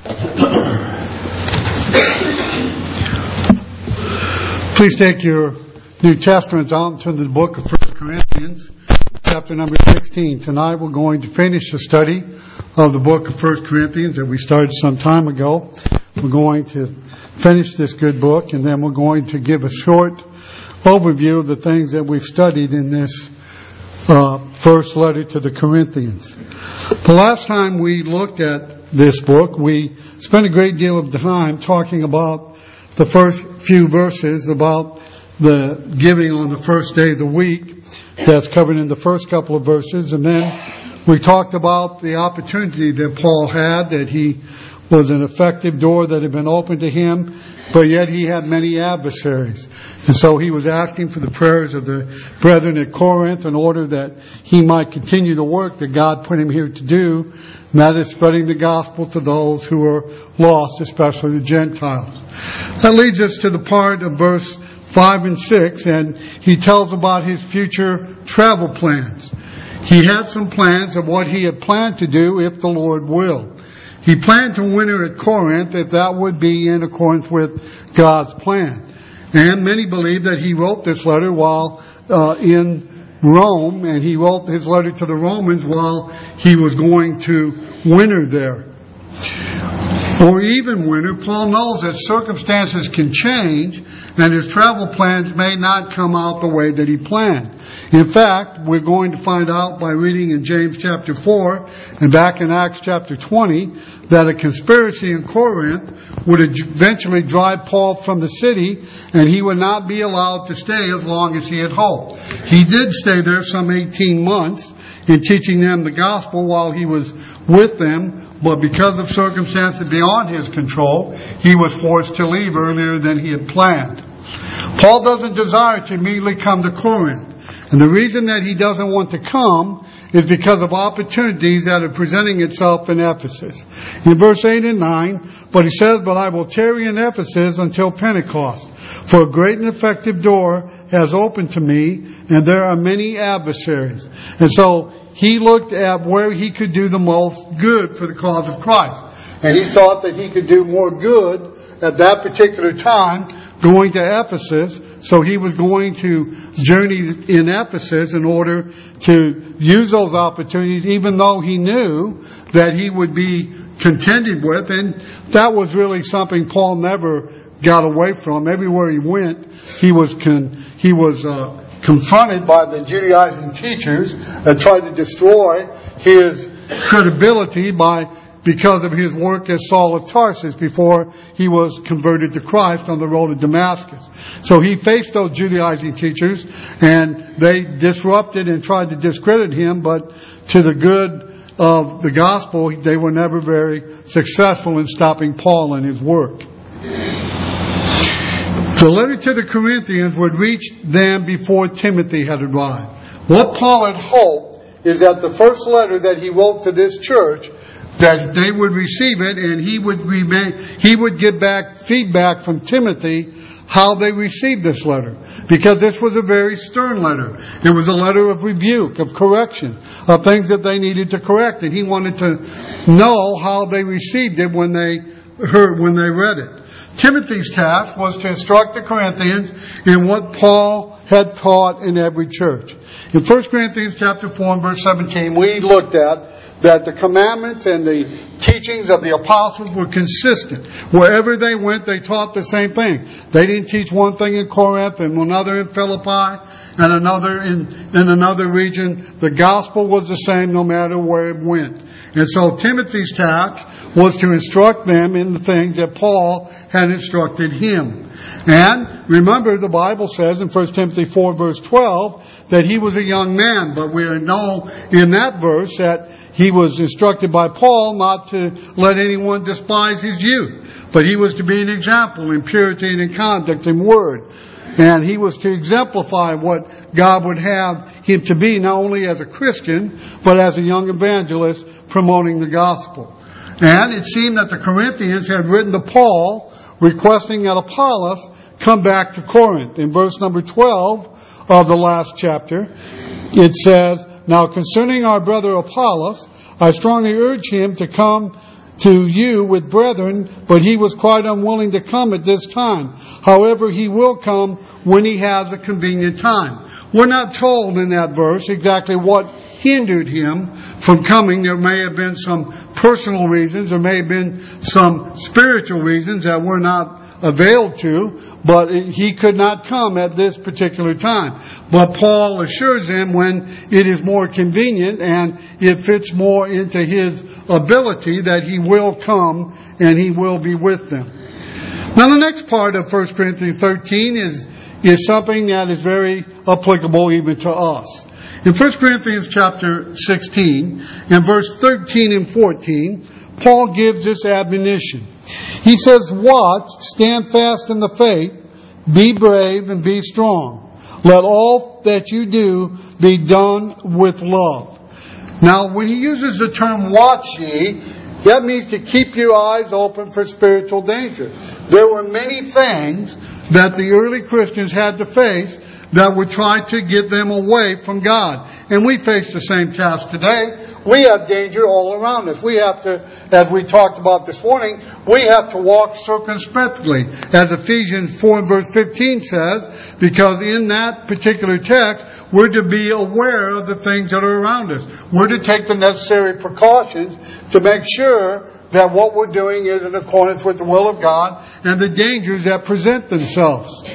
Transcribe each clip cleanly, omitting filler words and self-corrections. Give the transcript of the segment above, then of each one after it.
Please take your New Testaments out to the book of 1 Corinthians, chapter number 16. Tonight we're going to finish the study of the book of 1 Corinthians that we started some time ago. We're going to finish this good book, and then we're going to give a short overview of the things that we've studied in this first letter to the Corinthians. The last time we looked at this book, we spent a great deal of time talking about the first few verses about the giving on the first day of the week. That's covered in the first couple of verses. And then we talked about the opportunity that Paul had, that he was an effective door that had been opened to him, but yet he had many adversaries. And so he was asking for the prayers of the brethren at Corinth in order that he might continue the work that God put him here to do, and that is spreading the gospel to those who are lost, especially the Gentiles. That leads us to the part of verse 5 and 6, and he tells about his future travel plans. He had some plans of what he had planned to do if the Lord will. He planned to winter at Corinth if that would be in accordance with God's plan. And many believe that he wrote this letter while in Rome, and he wrote his letter to the Romans while he was going to winter there. Or even winter, Paul knows that circumstances can change and his travel plans may not come out the way that he planned. In fact, we're going to find out by reading in James chapter 4 and back in Acts chapter 20 that a conspiracy in Corinth would eventually drive Paul from the city, and he would not be allowed to stay as long as he had hoped. He did stay there some 18 months in teaching them the gospel while he was with them, but because of circumstances beyond his control, he was forced to leave earlier than he had planned. Paul doesn't desire to immediately come to Corinth. And the reason that he doesn't want to come is because of opportunities that are presenting itself in Ephesus. In verse 8 and 9, but he says, "But I will tarry in Ephesus until Pentecost, for a great and effective door has opened to me, and there are many adversaries." And so he looked at where he could do the most good for the cause of Christ. And he thought that he could do more good at that particular time going to Ephesus. So he was going to journey in Ephesus in order to use those opportunities, even though he knew that he would be contended with. And that was really something Paul never got away from. Everywhere he went, he was confronted by the Judaizing teachers that tried to destroy his credibility because of his work as Saul of Tarsus before he was converted to Christ on the road to Damascus. So he faced those Judaizing teachers, and they disrupted and tried to discredit him, but to the good of the gospel, they were never very successful in stopping Paul and his work. The letter to the Corinthians would reach them before Timothy had arrived. What Paul had hoped is that the first letter that he wrote to this church, that they would receive it, and he would get back feedback from Timothy how they received this letter. Because this was a very stern letter. It was a letter of rebuke, of correction, of things that they needed to correct. And he wanted to know how they received it when they read it. Timothy's task was to instruct the Corinthians in what Paul had taught in every church. In 1 Corinthians chapter 4 and verse 17, we looked at that the commandments and the teachings of the apostles were consistent. Wherever they went, they taught the same thing. They didn't teach one thing in Corinth and another in Philippi and another in another region. The gospel was the same no matter where it went. And so Timothy's task was to instruct them in the things that Paul had instructed him. And remember, the Bible says in 1 Timothy 4 verse 12 that he was a young man. But we know in that verse that he was instructed by Paul not to let anyone despise his youth. But he was to be an example in purity and in conduct and word. And he was to exemplify what God would have him to be, not only as a Christian, but as a young evangelist promoting the gospel. And it seemed that the Corinthians had written to Paul requesting that Apollos come back to Corinth. In verse number 12 of the last chapter, it says, "Now concerning our brother Apollos, I strongly urge him to come to you with brethren, but he was quite unwilling to come at this time. However, he will come when he has a convenient time. We're not told in that verse exactly what hindered him from coming. There may have been some personal reasons, there may have been some spiritual reasons that were not availed to, but he could not come at this particular time. But Paul assures him when it is more convenient and it fits more into his ability that he will come and he will be with them. Now the next part of 1 Corinthians 13 is something that is very applicable even to us. In 1 Corinthians chapter 16 and verse 13 and 14, Paul gives this admonition. He says, "Watch, stand fast in the faith, be brave and be strong. Let all that you do be done with love." Now, when he uses the term "watch ye," that means to keep your eyes open for spiritual danger. There were many things that the early Christians had to face that would try to get them away from God. And we face the same task today. We have danger all around us. We have to, as we talked about this morning, we have to walk circumspectly. As Ephesians 4 and verse 15 says, because in that particular text, we're to be aware of the things that are around us. We're to take the necessary precautions to make sure that what we're doing is in accordance with the will of God and the dangers that present themselves.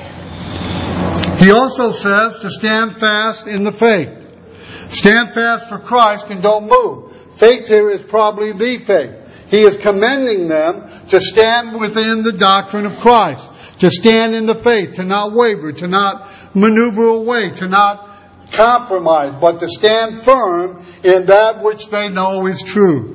He also says to stand fast in the faith. Stand fast for Christ and don't move. Faith here is probably the faith. He is commending them to stand within the doctrine of Christ, to stand in the faith, to not waver, to not maneuver away, to not compromise, but to stand firm in that which they know is true.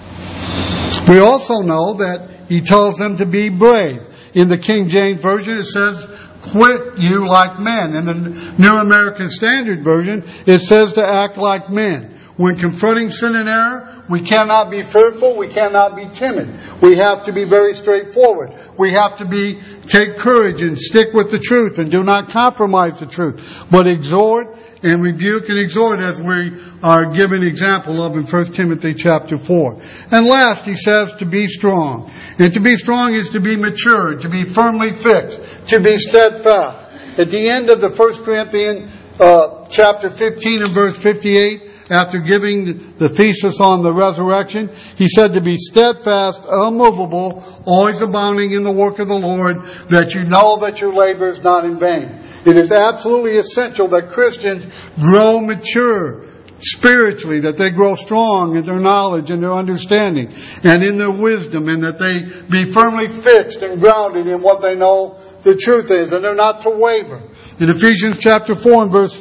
We also know that he tells them to be brave. In the King James Version it says, "Quit you like men." In the New American Standard Version, it says to act like men. When confronting sin and error, we cannot be fearful, we cannot be timid. We have to be very straightforward. We have to take courage and stick with the truth and do not compromise the truth, but exhort and rebuke and exhort as we are given example of in 1 Timothy chapter 4. And last, he says to be strong. And to be strong is to be mature, to be firmly fixed, to be steadfast. At the end of the 1 Corinthians chapter 15 and verse 58, after giving the thesis on the resurrection, he said to be steadfast, unmovable, always abounding in the work of the Lord, that you know that your labor is not in vain. It is absolutely essential that Christians grow mature spiritually, that they grow strong in their knowledge and their understanding and in their wisdom, and that they be firmly fixed and grounded in what they know the truth is, and they're not to waver. In Ephesians chapter 4 and verse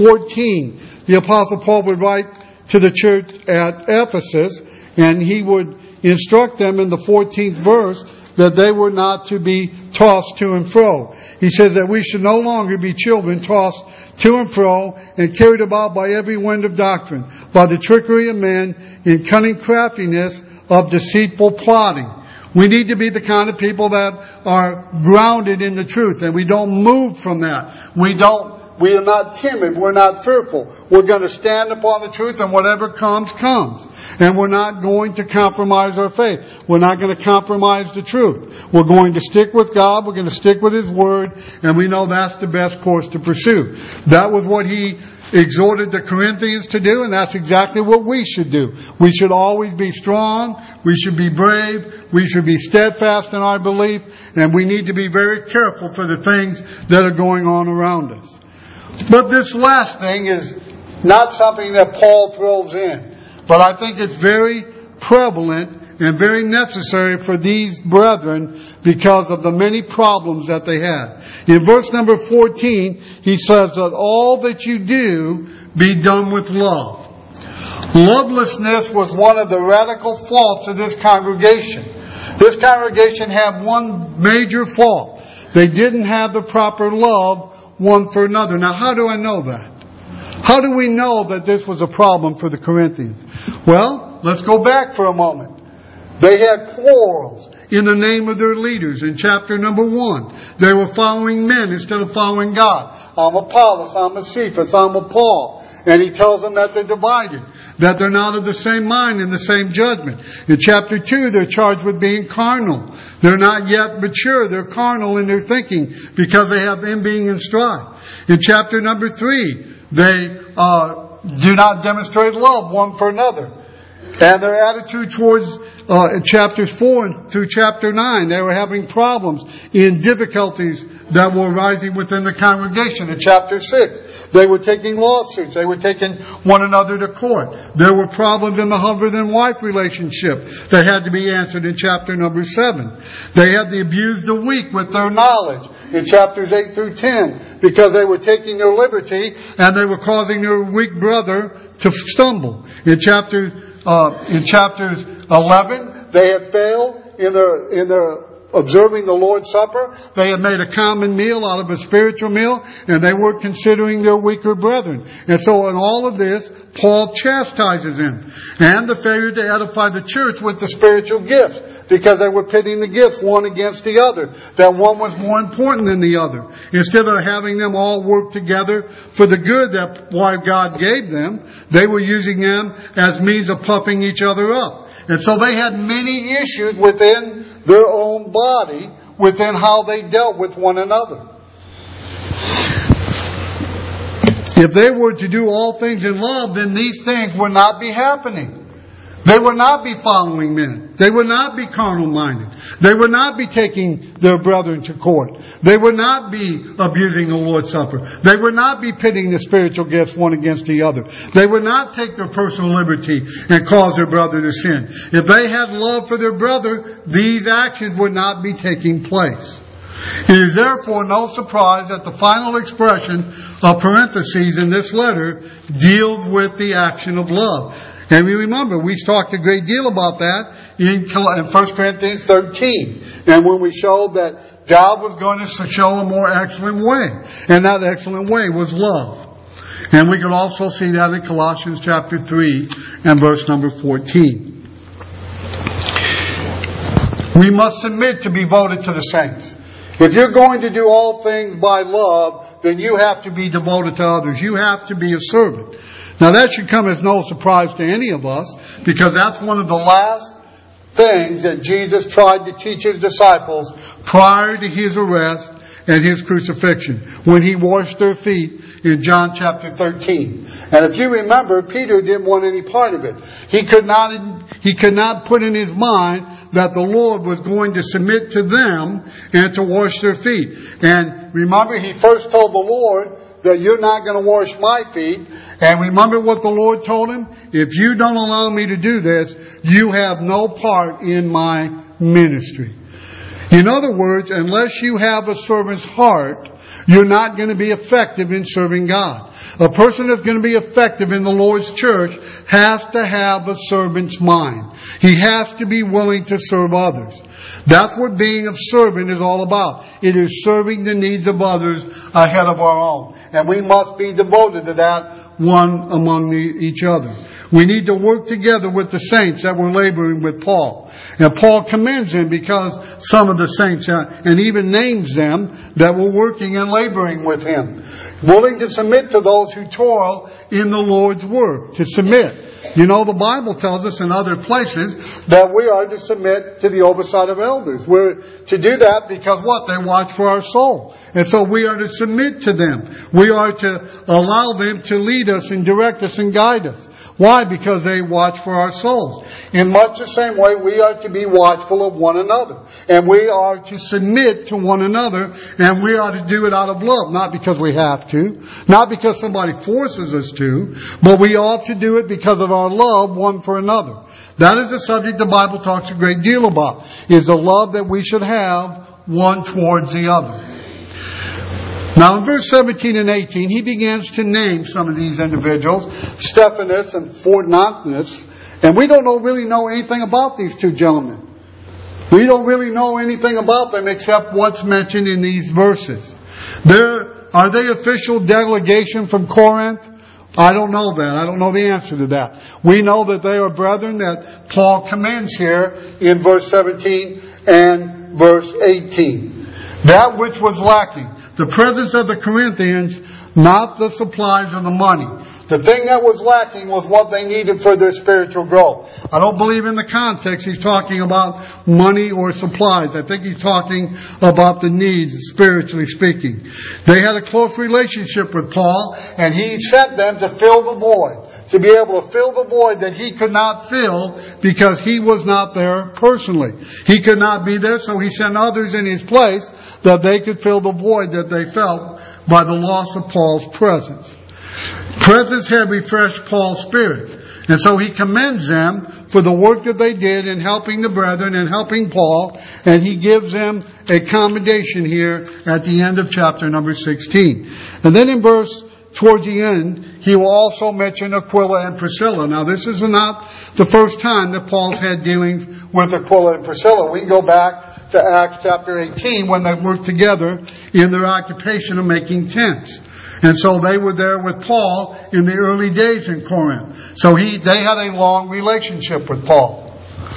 14, the Apostle Paul would write to the church at Ephesus, and he would instruct them in the 14th verse that they were not to be tossed to and fro. He says that we should no longer be children tossed to and fro and carried about by every wind of doctrine, by the trickery of men in cunning craftiness of deceitful plotting. We need to be the kind of people that are grounded in the truth, and we don't move from that. We are not timid. We're not fearful. We're going to stand upon the truth, and whatever comes, comes. And we're not going to compromise our faith. We're not going to compromise the truth. We're going to stick with God. We're going to stick with His Word, and we know that's the best course to pursue. That was what he exhorted the Corinthians to do, and that's exactly what we should do. We should always be strong. We should be brave. We should be steadfast in our belief, and we need to be very careful for the things that are going on around us. But this last thing is not something that Paul throws in. But I think it's very prevalent and very necessary for these brethren because of the many problems that they had. In verse number 14, he says that all that you do be done with love. Lovelessness was one of the radical faults of this congregation. This congregation had one major fault. They didn't have the proper love one for another. Now, how do I know that? How do we know that this was a problem for the Corinthians? Well, let's go back for a moment. They had quarrels in the name of their leaders in chapter number 1. They were following men instead of following God. I'm Apollos, I'm Cephas, I'm Paul. And he tells them that they're divided, that they're not of the same mind and the same judgment. In chapter 2, they're charged with being carnal. They're not yet mature. They're carnal in their thinking because they have envying and strife. In chapter number 3, they do not demonstrate love one for another. And their attitude towards in chapters 4 through chapter 9, they were having problems in difficulties that were arising within the congregation. In chapter 6, they were taking lawsuits. They were taking one another to court. There were problems in the husband and wife relationship that had to be answered in chapter number 7. They had to abuse the weak with their knowledge in chapters 8 through 10 because they were taking their liberty and they were causing their weak brother to stumble. In chapters 11, they had failed in their observing the Lord's Supper. They had made a common meal out of a spiritual meal, and they were considering their weaker brethren. And so in all of this, Paul chastises them. And the failure to edify the church with the spiritual gifts, because they were pitting the gifts one against the other. That one was more important than the other. Instead of having them all work together for the good that why God gave them, they were using them as means of puffing each other up. And so they had many issues within their own body, within how they dealt with one another. If they were to do all things in love, then these things would not be happening. They would not be following men. They would not be carnal-minded. They would not be taking their brethren to court. They would not be abusing the Lord's Supper. They would not be pitting the spiritual gifts one against the other. They would not take their personal liberty and cause their brother to sin. If they had love for their brother, these actions would not be taking place. It is therefore no surprise that the final expression of parentheses in this letter deals with the action of love. And we remember, we talked a great deal about that in 1 Corinthians 13. And when we showed that God was going to show a more excellent way. And that excellent way was love. And we could also see that in Colossians chapter 3 and verse number 14. We must submit to be devoted to the saints. If you're going to do all things by love, then you have to be devoted to others. You have to be a servant. Now that should come as no surprise to any of us, because that's one of the last things that Jesus tried to teach His disciples prior to His arrest and His crucifixion, when He washed their feet in John chapter 13. And if you remember, Peter didn't want any part of it. He could not put in his mind that the Lord was going to submit to them and to wash their feet. And remember, he first told the Lord that you're not going to wash my feet. And remember what the Lord told him? If you don't allow me to do this, you have no part in my ministry. In other words, unless you have a servant's heart, you're not going to be effective in serving God. A person that's going to be effective in the Lord's church has to have a servant's mind. He has to be willing to serve others. That's what being a servant is all about. It is serving the needs of others ahead of our own. And we must be devoted to that one among each other. We need to work together with the saints that were laboring with Paul. And Paul commends them because some of the saints, and even names them, that were working and laboring with him. Willing to submit to those who toil in the Lord's work. To submit. You know, the Bible tells us in other places that we are to submit to the oversight of elders. We're to do that because what? They watch for our soul. And so we are to submit to them. We are to allow them to lead us and direct us and guide us. Why? Because they watch for our souls. In much the same way, we are to be watchful of one another. And we are to submit to one another. And we are to do it out of love. Not because we have to. Not because somebody forces us to. But we ought to do it because of our love one for another. That is a subject the Bible talks a great deal about. Is the love that we should have one towards the other. Now in verse 17 and 18, he begins to name some of these individuals, Stephanus and Fortunatus, and we don't really know anything about these two gentlemen. We don't really know anything about them except what's mentioned in these verses. Are they official delegation from Corinth? I don't know that. I don't know the answer to that. We know that they are brethren that Paul commends here in verse 17 and verse 18. That which was lacking. The presence of the Corinthians, not the supplies of the money. The thing that was lacking was what they needed for their spiritual growth. I don't believe in the context he's talking about money or supplies. I think he's talking about the needs, spiritually speaking. They had a close relationship with Paul, and he sent them to fill the void. To be able to fill the void that he could not fill because he was not there personally. He could not be there, so he sent others in his place that they could fill the void that they felt by the loss of Paul's presence. Presence had refreshed Paul's spirit. And so he commends them for the work that they did in helping the brethren and helping Paul. And he gives them a commendation here at the end of chapter number 16. And then in towards the end, he will also mention Aquila and Priscilla. Now, this is not the first time that Paul's had dealings with Aquila and Priscilla. We can go back to Acts chapter 18 when they worked together in their occupation of making tents. And so they were there with Paul in the early days in Corinth. So they had a long relationship with Paul.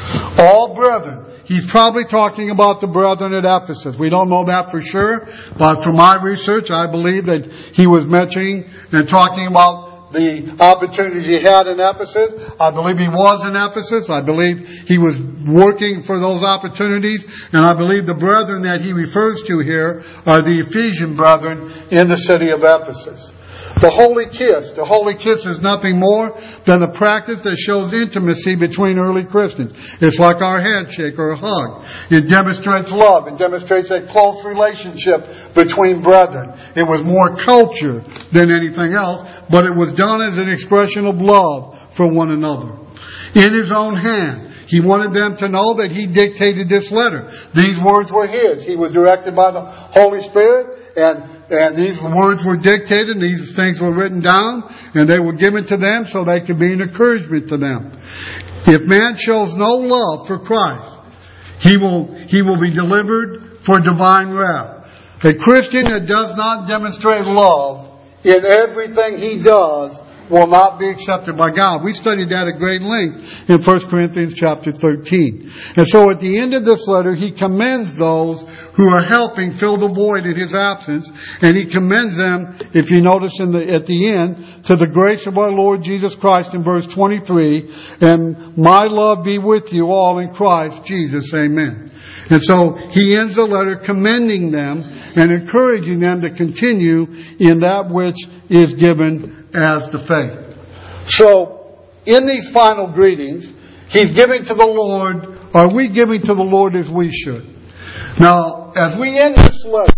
All brethren. He's probably talking about the brethren at Ephesus. We don't know that for sure, but from my research, I believe that he was mentioning and talking about the opportunities he had in Ephesus. I believe he was in Ephesus. I believe he was working for those opportunities. And I believe the brethren that he refers to here are the Ephesian brethren in the city of Ephesus. The holy kiss. The holy kiss is nothing more than a practice that shows intimacy between early Christians. It's like our handshake or a hug. It demonstrates love. It demonstrates a close relationship between brethren. It was more culture than anything else, but it was done as an expression of love for one another. In his own hand. He wanted them to know that he dictated this letter. These words were his. He was directed by the Holy Spirit, and these words were dictated, and these things were written down, and they were given to them so they could be an encouragement to them. If man shows no love for Christ, he will be delivered for divine wrath. A Christian that does not demonstrate love in everything he does will not be accepted by God. We studied that at great length in 1 Corinthians chapter 13. And so at the end of this letter, he commends those who are helping fill the void in his absence. And he commends them, if you notice at the end, to the grace of our Lord Jesus Christ in verse 23. And my love be with you all in Christ Jesus. Amen. And so he ends the letter commending them and encouraging them to continue in that which is given as the faith. So, in these final greetings, he's giving to the Lord, are we giving to the Lord as we should? Now, as we end this letter,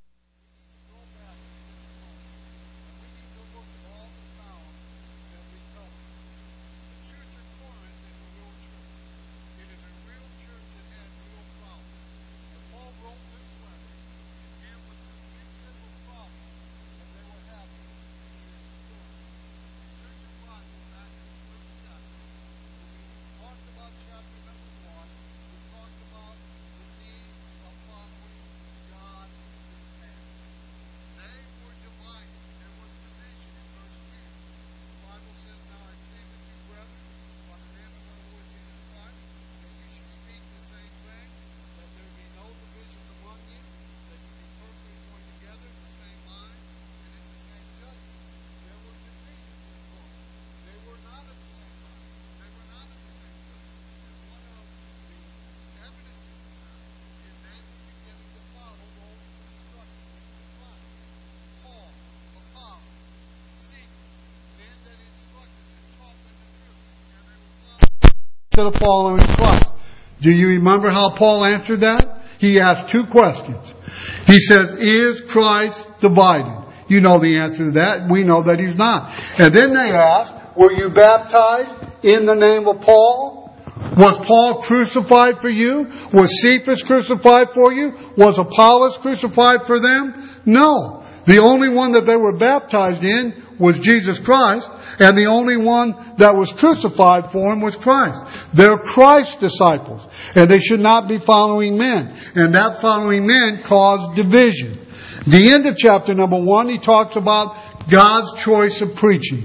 of following Christ. Do you remember how Paul answered that? He asked two questions. He says, is Christ divided? You know the answer to that. We know that he's not. And then they asked, were you baptized in the name of Paul? Was Paul crucified for you? Was Cephas crucified for you? Was Apollos crucified for them? No. The only one that they were baptized in was Jesus Christ. And the only one that was crucified for him was Christ. They're Christ's disciples. And they should not be following men. And that following men caused division. The end of chapter number 1, he talks about God's choice of preaching.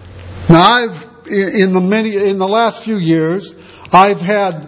Now in the last few years, I've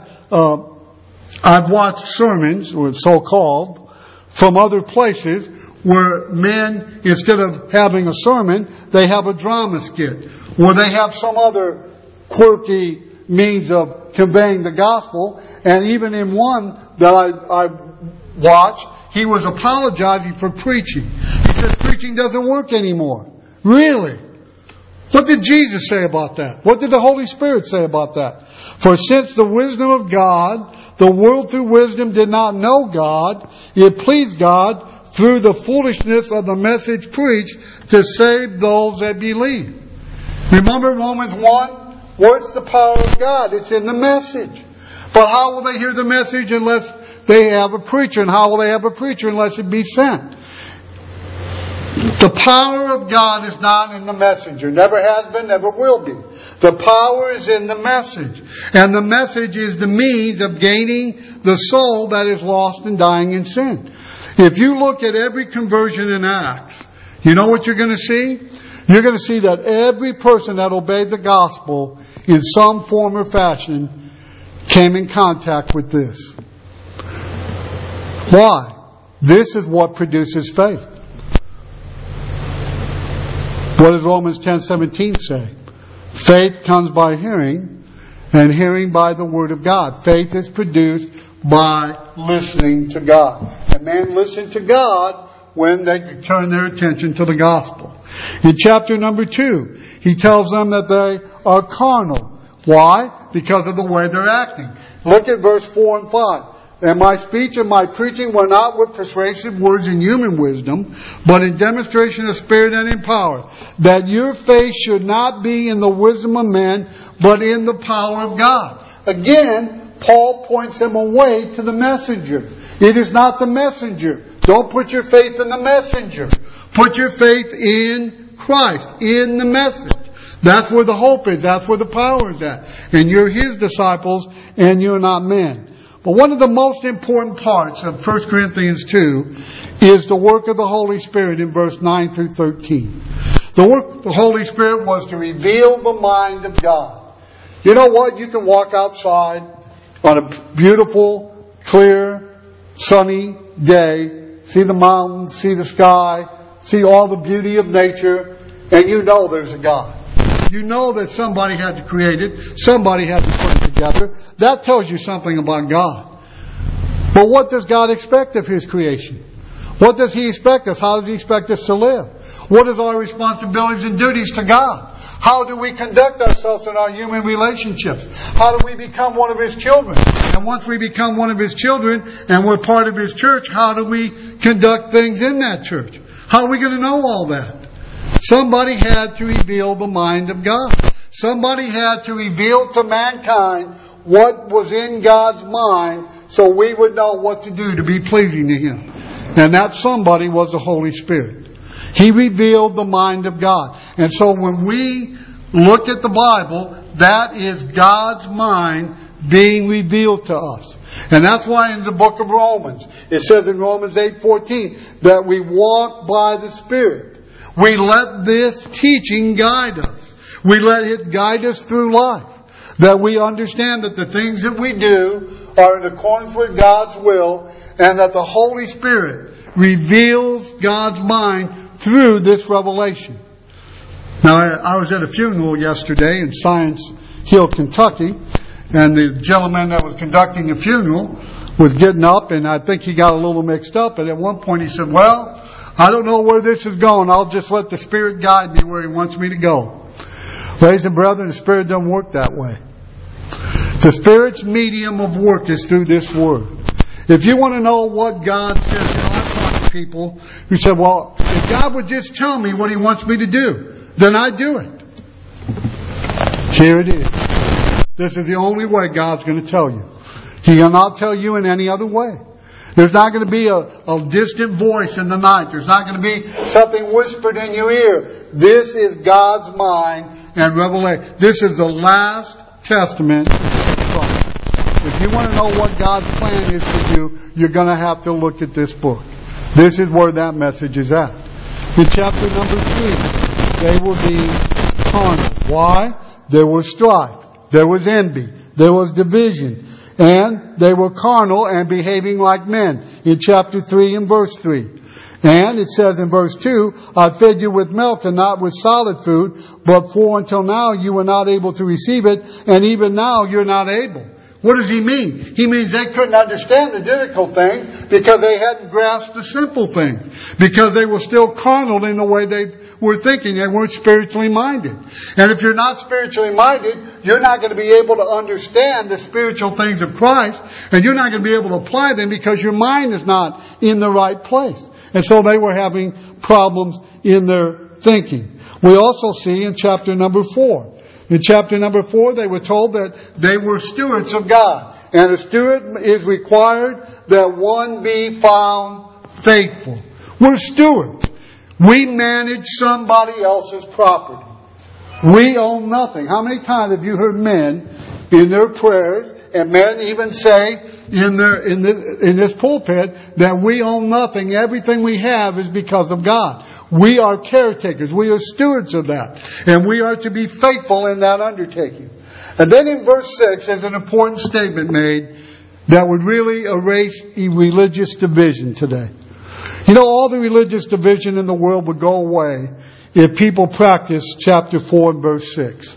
watched sermons, or so-called, from other places where men, instead of having a sermon, they have a drama skit, where they have some other quirky means of conveying the gospel. And even in one that I watched, he was apologizing for preaching. He says preaching doesn't work anymore. Really? What did Jesus say about that? What did the Holy Spirit say about that? For since the wisdom of God, the world through wisdom did not know God, it pleased God through the foolishness of the message preached to save those that believe. Remember Romans 1? What's the power of God? It's in the message. But how will they hear the message unless they have a preacher? And how will they have a preacher unless it be sent? The power of God is not in the messenger. Never has been, never will be. The power is in the message. And the message is the means of gaining the soul that is lost and dying in sin. If you look at every conversion in Acts, you know what you're going to see? You're going to see that every person that obeyed the gospel in some form or fashion came in contact with this. Why? This is what produces faith. What does Romans 10:17 say? Faith comes by hearing, and hearing by the Word of God. Faith is produced by listening to God. And men listen to God when they turn their attention to the gospel. In chapter number 2, he tells them that they are carnal. Why? Because of the way they're acting. Look at verse 4 and 5. And my speech and my preaching were not with persuasive words in human wisdom, but in demonstration of spirit and in power, that your faith should not be in the wisdom of men, but in the power of God. Again, Paul points them away to the messenger. It is not the messenger. Don't put your faith in the messenger. Put your faith in Christ, in the message. That's where the hope is. That's where the power is at. And you're His disciples, and you're not men. But one of the most important parts of 1 Corinthians 2 is the work of the Holy Spirit in verse 9 through 13. The work of the Holy Spirit was to reveal the mind of God. You know what? You can walk outside on a beautiful, clear, sunny day, see the mountains, see the sky, see all the beauty of nature, and you know there's a God. You know that somebody had to create it. Somebody had to put it together. That tells you something about God. But what does God expect of His creation? What does He expect us? How does He expect us to live? What is our responsibilities and duties to God? How do we conduct ourselves in our human relationships? How do we become one of His children? And once we become one of His children and we're part of His church, how do we conduct things in that church? How are we going to know all that? Somebody had to reveal the mind of God. Somebody had to reveal to mankind what was in God's mind so we would know what to do to be pleasing to Him. And that somebody was the Holy Spirit. He revealed the mind of God. And so when we look at the Bible, that is God's mind being revealed to us. And that's why in the book of Romans, it says in Romans 8:14 that we walk by the Spirit. We let this teaching guide us. We let it guide us through life. That we understand that the things that we do are in accordance with God's will, and that the Holy Spirit reveals God's mind through this revelation. Now, I was at a funeral yesterday in Science Hill, Kentucky, and the gentleman that was conducting the funeral was getting up, and I think he got a little mixed up, and at one point he said, well, I don't know where this is going. I'll just let the Spirit guide me where He wants me to go. Ladies and brethren, the Spirit doesn't work that way. The Spirit's medium of work is through this Word. If you want to know what God says, I've talked to people who said, well, if God would just tell me what He wants me to do, then I'd do it. Here it is. This is the only way God's going to tell you. He will not tell you in any other way. There's not going to be a distant voice in the night. There's not going to be something whispered in your ear. This is God's mind and revelation. This is the last testament of Christ. If you want to know what God's plan is for you, you're going to have to look at this book. This is where that message is at. In chapter number 3, they will be carnal. Why? There was strife. There was envy. There was division. And they were carnal and behaving like men, in chapter 3 and verse 3. And it says in verse 2, I fed you with milk and not with solid food, but for until now you were not able to receive it, and even now you're not able. What does he mean? He means they couldn't understand the difficult things because they hadn't grasped the simple things. Because they were still carnal in the way they were thinking. They weren't spiritually minded. And if you're not spiritually minded, you're not going to be able to understand the spiritual things of Christ. And you're not going to be able to apply them because your mind is not in the right place. And so they were having problems in their thinking. We also see in chapter number 4. In chapter number 4, they were told that they were stewards of God. And a steward is required that one be found faithful. We're stewards. We manage somebody else's property. We own nothing. How many times have you heard men in their prayers, and men even say in this pulpit that we own nothing. Everything we have is because of God. We are caretakers. We are stewards of that. And we are to be faithful in that undertaking. And then in verse 6 there's an important statement made that would really erase religious division today. You know, all the religious division in the world would go away if people practiced chapter 4 and verse 6.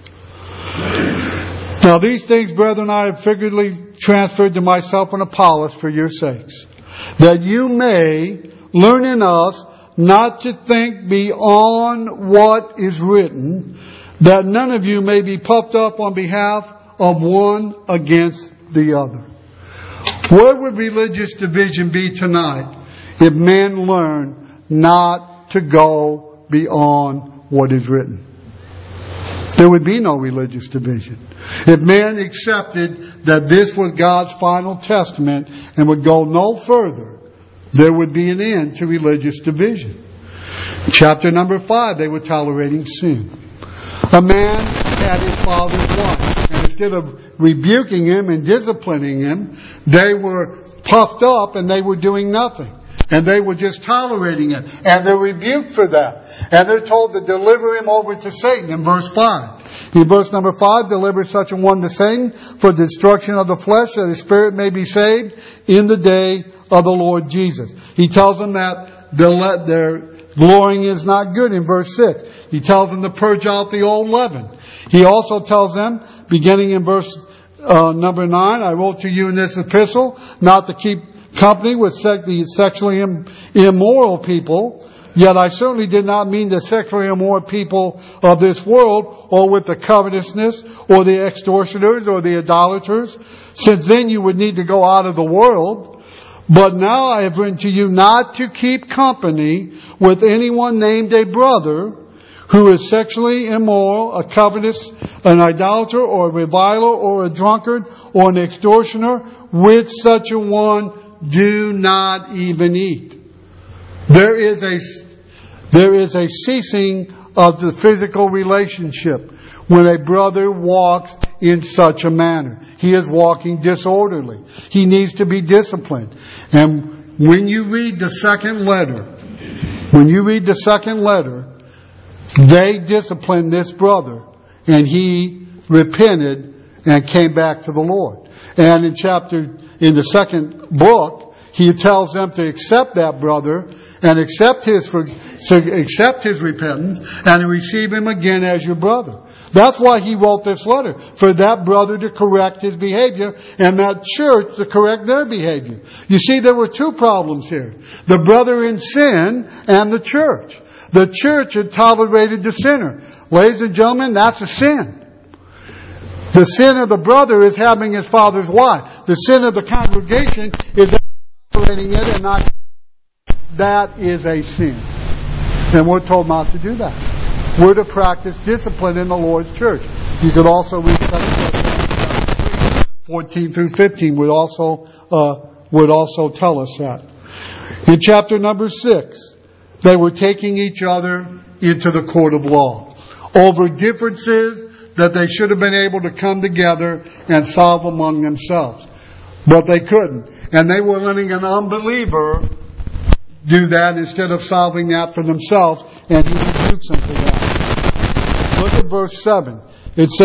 Now these things, brethren, I have figuratively transferred to myself and Apollos for your sakes, that you may learn in us not to think beyond what is written, that none of you may be puffed up on behalf of one against the other. Where would religious division be tonight if men learn not to go beyond what is written? There would be no religious division. If men accepted that this was God's final testament and would go no further, there would be an end to religious division. Chapter number 5, they were tolerating sin. A man had his father's wife, and instead of rebuking him and disciplining him, they were puffed up and they were doing nothing. And they were just tolerating it. And they're rebuked for that. And they're told to deliver him over to Satan in verse 5. In verse number 5, deliver such a one to Satan for the destruction of the flesh, that his spirit may be saved in the day of the Lord Jesus. He tells them that their glorying is not good in verse 6. He tells them to purge out the old leaven. He also tells them, beginning in verse number 9, I wrote to you in this epistle not to keep company with the sexually immoral people, yet I certainly did not mean the sexually immoral people of this world, or with the covetousness, or the extortioners, or the idolaters, since then you would need to go out of the world. But now I have written to you not to keep company with anyone named a brother who is sexually immoral, a covetous, an idolater, or a reviler, or a drunkard, or an extortioner. With such a one do not even eat. There is a ceasing of the physical relationship when a brother walks in such a manner. He is walking disorderly. He needs to be disciplined. And when you read the second letter, they disciplined this brother, and he repented and came back to the Lord. And in the second book, he tells them to accept that brother and accept his repentance and receive him again as your brother. That's why he wrote this letter, for that brother to correct his behavior and that church to correct their behavior. You see, there were two problems here. The brother in sin and the church. The church had tolerated the sinner. Ladies and gentlemen, that's a sin. The sin of the brother is having his father's wife. The sin of the congregation is tolerating it and not. That is a sin. And we're told not to do that. We're to practice discipline in the Lord's church. You could also read 2 Corinthians 14 through 15 would also tell us that. In chapter number 6, they were taking each other into the court of law over differences that they should have been able to come together and solve among themselves. But they couldn't. And they were letting an unbeliever do that instead of solving that for themselves, and he rebukes them for that. Look at verse 7. It says,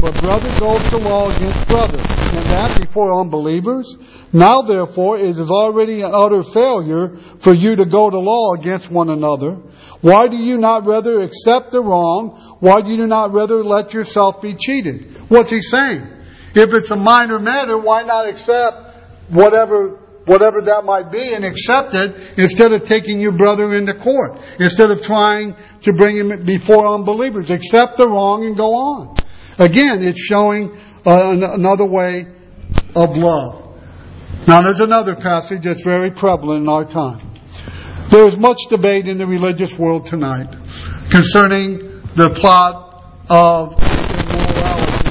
but brother goes to law against brother, and that before unbelievers. Now therefore it is already an utter failure for you to go to law against one another. Why do you not rather accept the wrong? Why do you not rather let yourself be cheated? What's he saying? If it's a minor matter, why not accept whatever that might be and accept it instead of taking your brother into court, instead of trying to bring him before unbelievers? Accept the wrong and go on. Again, it's showing another way of love. Now there's another passage that's very prevalent in our time. There is much debate in the religious world tonight concerning the plot of immorality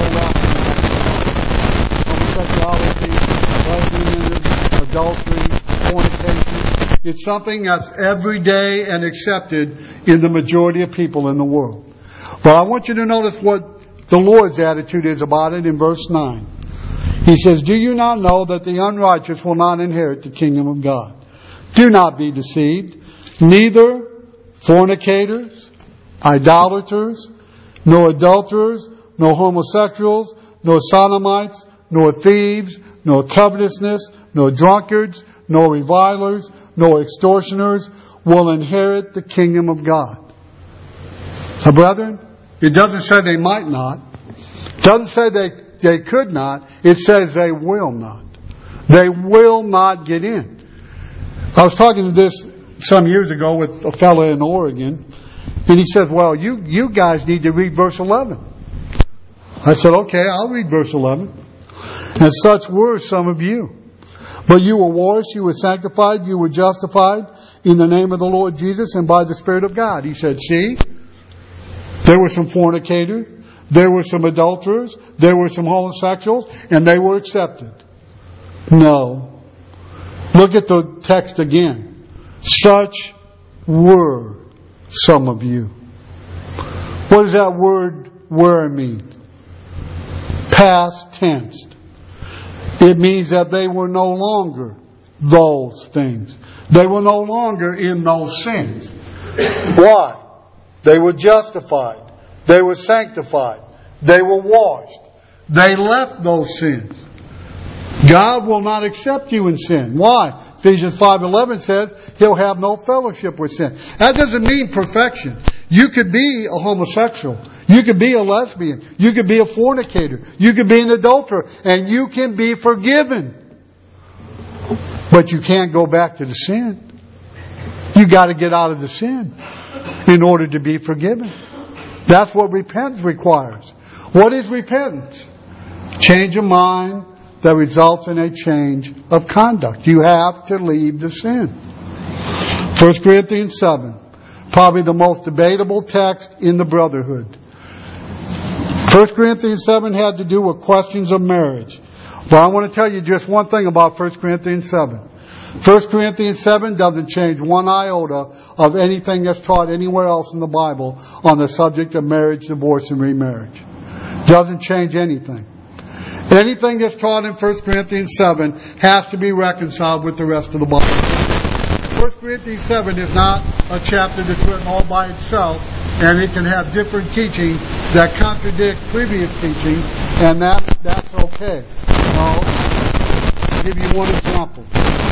that homosexuality, lesbianism, adultery, fornication. It's something that's everyday and accepted in the majority of people in the world. But I want you to notice what the Lord's attitude is about it in verse 9. He says, do you not know that the unrighteous will not inherit the kingdom of God? Do not be deceived. Neither fornicators, idolaters, nor adulterers, nor homosexuals, nor sodomites, nor thieves, nor covetousness, nor drunkards, nor revilers, nor extortioners will inherit the kingdom of God. Now, brethren, it doesn't say they might not. It doesn't say they could not. It says they will not. They will not get in. I was talking to this some years ago with a fellow in Oregon, and he says, well, you guys need to read verse 11. I said, okay, I'll read verse 11. And such were some of you. But you were washed, you were sanctified, you were justified in the name of the Lord Jesus and by the Spirit of God. He said, see, there were some fornicators, there were some adulterers, there were some homosexuals, and they were accepted. No. Look at the text again. Such were some of you. What does that word were mean? Past tense. It means that they were no longer those things. They were no longer in those sins. Why? They were justified. They were sanctified. They were washed. They left those sins. God will not accept you in sin. Why? Ephesians 5:11 says He'll have no fellowship with sin. That doesn't mean perfection. You could be a homosexual. You could be a lesbian. You could be a fornicator. You could be an adulterer. And you can be forgiven. But you can't go back to the sin. You got to get out of the sin in order to be forgiven. That's what repentance requires. What is repentance? Change of mind that results in a change of conduct. You have to leave the sin. 1 Corinthians 7. Probably the most debatable text in the brotherhood. 1 Corinthians 7 had to do with questions of marriage. But I want to tell you just one thing about 1 Corinthians 7. 1 Corinthians 7 doesn't change one iota of anything that's taught anywhere else in the Bible on the subject of marriage, divorce, and remarriage. Doesn't change anything. Anything that's taught in 1 Corinthians 7 has to be reconciled with the rest of the Bible. 1 Corinthians 7 is not a chapter that's written all by itself, and it can have different teaching that contradict previous teaching, and that's okay. Now, I'll give you one example.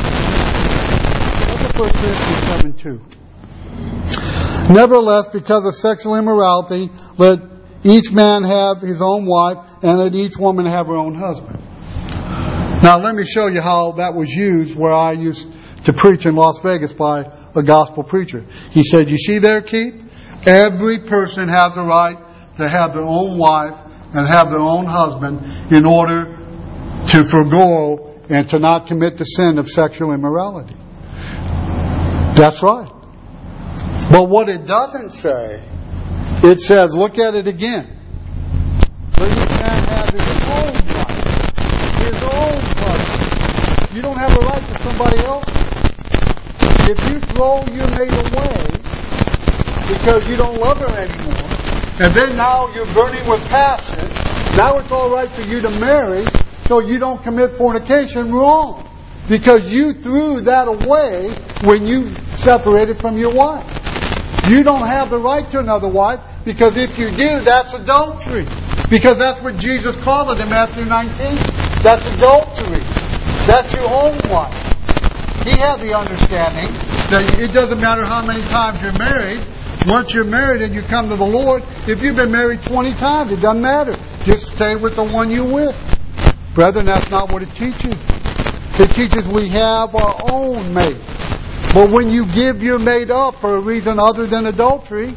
Look at 1 Corinthians 7:2. Nevertheless, because of sexual immorality, let each man have his own wife, and let each woman have her own husband. Now, let me show you how that was used where I used to preach in Las Vegas by a gospel preacher. He said, you see there, Keith? Every person has a right to have their own wife and have their own husband in order to forgo and to not commit the sin of sexual immorality. That's right. But what it doesn't say, it says, look at it again. Let each man have his own wife, his own husband. You don't have a right to somebody else. If you throw your mate away because you don't love her anymore, and then now you're burning with passion, now it's all right for you to marry so you don't commit fornication, wrong. Because you threw that away when you separated from your wife. You don't have the right to another wife, because if you do, that's adultery. Because that's what Jesus called it in Matthew 19. That's adultery. That's your home life. He had the understanding that it doesn't matter how many times you're married. Once you're married and you come to the Lord, if you've been married 20 times, it doesn't matter. Just stay with the one you're with. Brethren, that's not what it teaches. It teaches we have our own mate. But when you give your mate up for a reason other than adultery,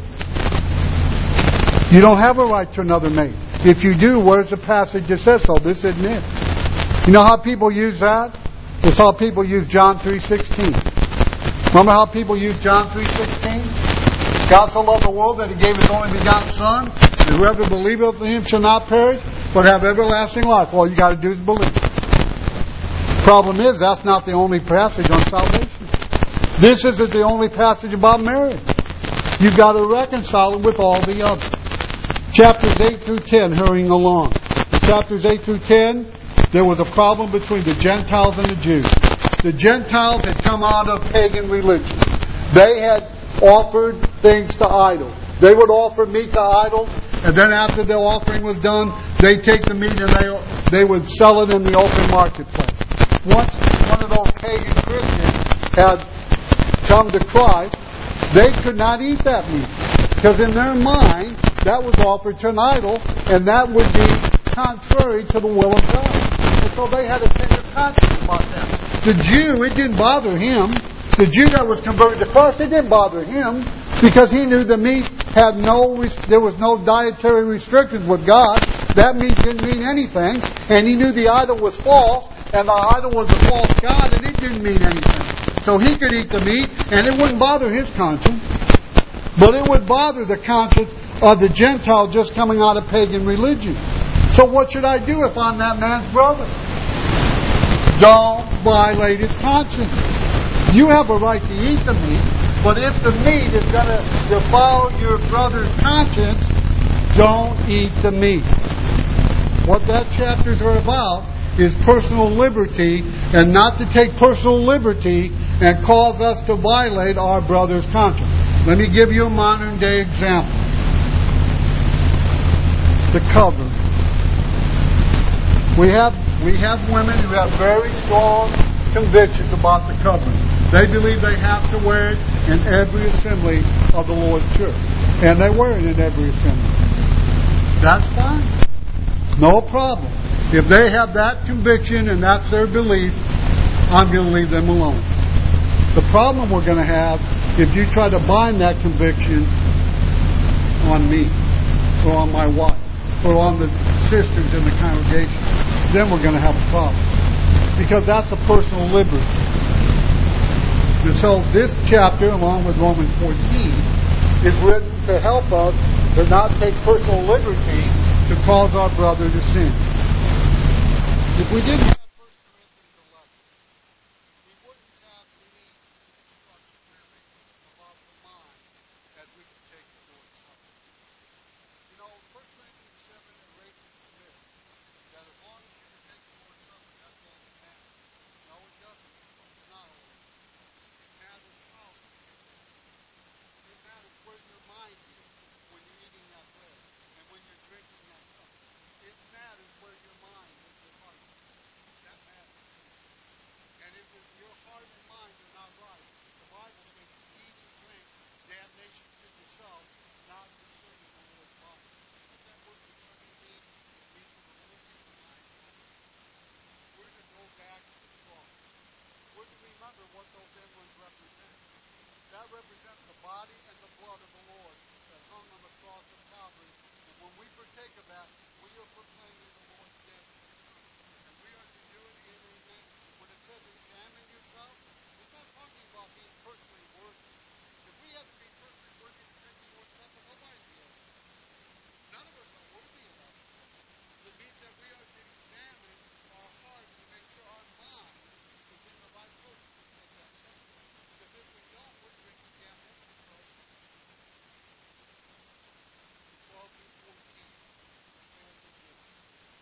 you don't have a right to another mate. If you do, where's the passage that says so? This isn't it. You know how people use that? It's how people use John 3:16. Remember how people use John 3:16? God so loved the world that He gave His only begotten Son, and whoever believeth in Him shall not perish, but have everlasting life. All you got to do is believe. Problem is, that's not the only passage on salvation. This isn't the only passage about marriage. You've got to reconcile it with all the others. Chapters 8 through 10, hurrying along. In chapters 8 through 10, there was a problem between the Gentiles and the Jews. The Gentiles had come out of pagan religion. They had offered things to idols. They would offer meat to idols, and then after the offering was done, they'd take the meat and they would sell it in the open marketplace. Once one of those pagan Christians had come to Christ, they could not eat that meat. Because in their mind, that was offered to an idol, and that would be contrary to the will of God. And so they had a tender conscience about that. The Jew, it didn't bother him. The Jew that was converted to Christ, it didn't bother him, because he knew the meat had there was no dietary restrictions with God. That meat didn't mean anything, and he knew the idol was false, and the idol was a false god, and it didn't mean anything. So he could eat the meat, and it wouldn't bother his conscience. But it would bother the conscience of the Gentile just coming out of pagan religion. So what should I do if I'm that man's brother? Don't violate his conscience. You have a right to eat the meat, but if the meat is going to defile your brother's conscience, don't eat the meat. What that chapters are about is personal liberty, and not to take personal liberty and cause us to violate our brother's conscience. Let me give you a modern day example. The covering. We have women who have very strong convictions about the covering. They believe they have to wear it in every assembly of the Lord's church. And they wear it in every assembly. That's fine. No problem. If they have that conviction and that's their belief, I'm going to leave them alone. The problem we're going to have, if you try to bind that conviction on me, or on my wife, or on the sisters in the congregation, then we're going to have a problem. Because that's a personal liberty. And so this chapter, along with Romans 14, is written to help us to not take personal liberty to cause our brother to sin. If we didn't have 1 Corinthians 11, we wouldn't have any instruction really about the mind as we can take the Lord's Supper. You know, 1 Corinthians 7 erases the myth that as long as you can take the Lord's Supper, that's all that matters. No, it doesn't. It's not all that matters. It matters how you take it. It matters where your mind is when you're eating that bread and when you're drinking that cup. It matters where your mind is, your heart is. That matters. And if your heart and mind are not right, the Bible says you eat and drink damnation to yourself, not discerning the Lord's body. What's that word discerning mean? It means we're looking the mind right. We're to go back to the cross. We're to remember what those emblems represent. That represents the body and the blood of the Lord that hung on the cross of Calvary. And when we partake of that, we are proclaiming the Lord's death. And we are to do it in a manner. When it says examine yourself, it's not talking about being personally worthy. If we had to be personally worthy to take the Lord's Supper, nobody'd be able to. None of us are worthy of that. It means that we are to examine our heart to make sure our mind is in the right place to take that supper. Because if we don't, we're drinking damnation for ourselves. 12 through 14 says again.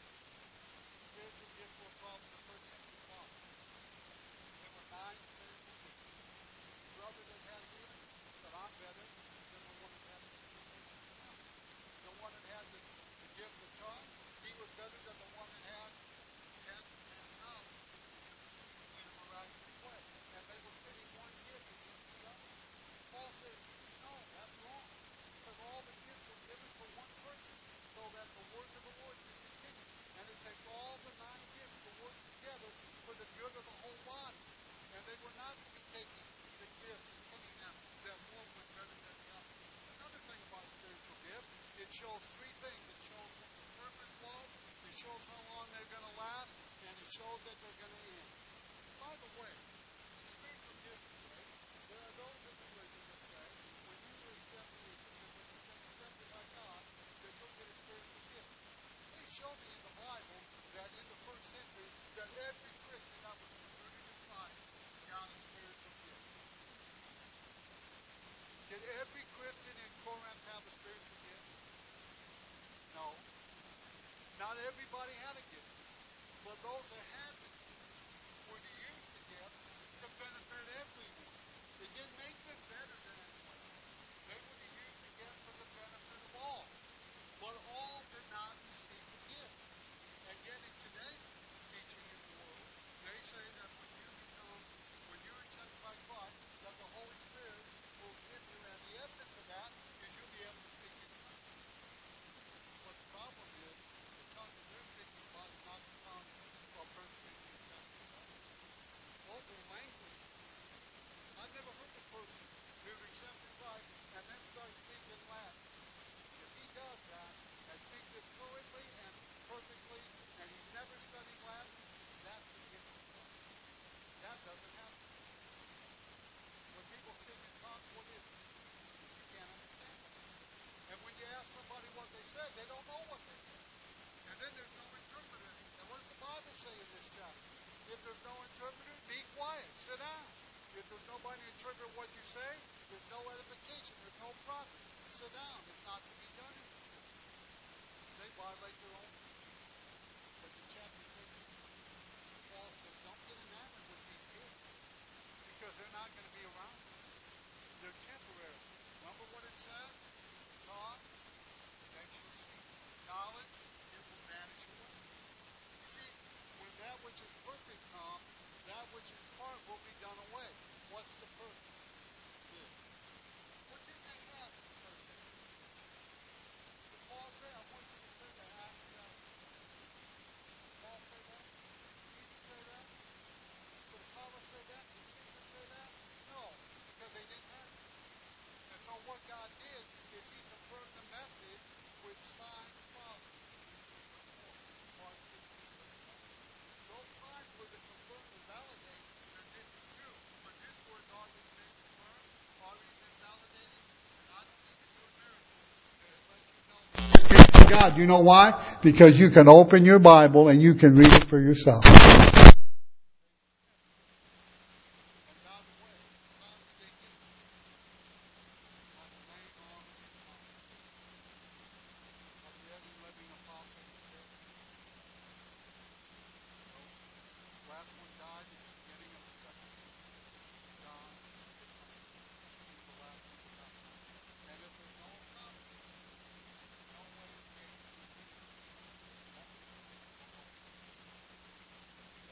those that had the gift were to use the gift to benefit everyone. It didn't make them better than anyone else. They were to use the gift for the benefit of all. But all did not receive the gift. And yet in today's teaching in the world, they say that when you accept by Christ, that the Holy Spirit will give you, and the evidence of that is you'll be able to speak in tongues. But the problem is, the tongue that they're speaking about is not the tongue of 1 Corinthians chapter 11. Those are languages. I've never heard a person who's accepted Christ and then starts speaking Latin. If he does that and speaks it fluently and perfectly, and he's never studied Latin, that's the gift of Christ. That doesn't happen. When people speak in tongues, what is it? You can't understand them. And when you ask somebody what they said, they don't know what they said. And then there's no interpreter. And what does the Bible say in this chapter? If there's no interpreter, be quiet. Sit down. If there's nobody to interpret what you say, there's no edification. There's no profit. Sit down. It's not to be done in the church. They violate their own teaching. But in chapter 13, Paul says, don't get enamored with these gifts because they're not going to be around. They're temporary. Remember what it says? Talk, then you'll see. Knowledge, it will vanish away. You see, when that which is perfect comes, that which is part will be done away. What's the perfect? This. What did they have in the first century? Did Paul say, I want you to turn to Acts chapter 2? Did Paul say that? Did Peter say that? Did Apollos say that? Did Cephas say that? No, because they didn't have it. And so what God did is he confirmed the message with signs following. Mark 16, verse 1. Those signs were to confirm and validate that this is true. But this word's already been confirmed, already been validated, and I don't need to do a miracle to let you know that God. You know why? Because you can open your Bible and you can read it for yourself. Last one died at the beginning of the second. John, he's the last one to die. And if there's no prophet, no way of gaining the kingdom.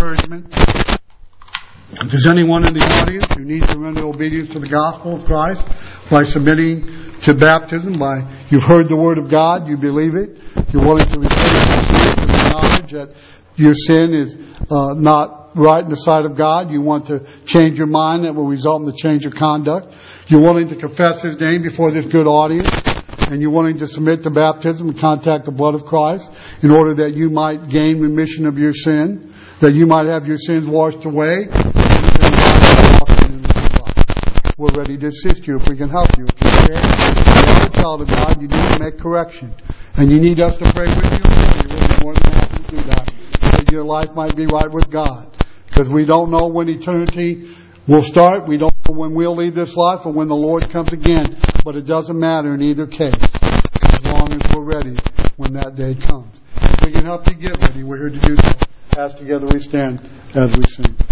encouragement. If there's anyone in the audience who needs to render obedience to the gospel of Christ by submitting to baptism, you've heard the word of God, you believe it, you're willing to repent with the knowledge that your sin is not right in the sight of God, you want to change your mind that will result in the change of conduct, you're willing to confess His name before this good audience, and you're willing to submit to baptism and contact the blood of Christ in order that you might gain remission of your sin, that you might have your sins washed away. We're ready to assist you if we can help you. If you're a child of God, you need to make correction. And you need us to pray with you. We'll be more than happy to do that. That your life might be right with God. Because we don't know when eternity will start. We don't know when we'll leave this life or when the Lord comes again. But it doesn't matter in either case. As long as we're ready when that day comes. If we can help you get ready, we're here to do so. As together we stand as we sing.